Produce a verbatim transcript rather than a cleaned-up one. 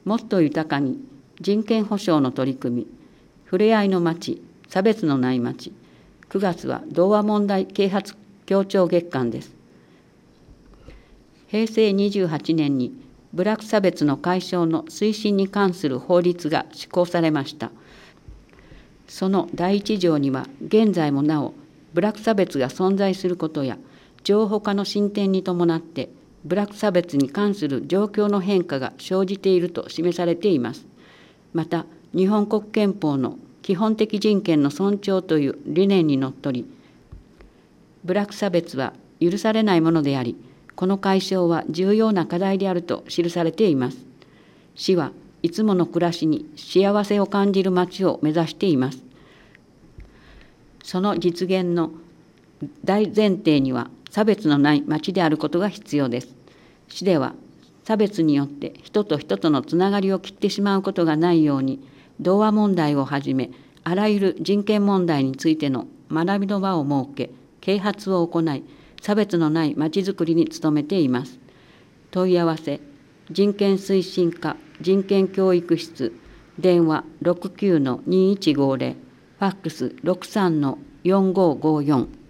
もっと豊かに人権保障の取り組み、ふれあいの街、差別のない街。くがつは童話問題啓発協調月間です。へいせいにじゅうはちねんに部落差別の解消の推進に関する法律が施行されました。そのだいいち条には、現在もなお部落差別が存在することや、情報化の進展に伴って部落差別に関する状況の変化が生じていると示されています。また、日本国憲法の基本的人権の尊重という理念にのっとり、部落差別は許されないものであり、この解消は重要な課題であると記されています。市はいつもの暮らしに幸せを感じる街を目指しています。その実現の大前提には、差別のない街であることが必要です。市では差別によって人と人とのつながりを切ってしまうことがないように、童話問題をはじめあらゆる人権問題についての学びの場を設け、啓発を行い、差別のないまちづくりに努めています。問い合わせ、人権推進課人権教育室、電話 ろくきゅうのにいちごぜろ、ファックス ろくさんのよんごーごーよん。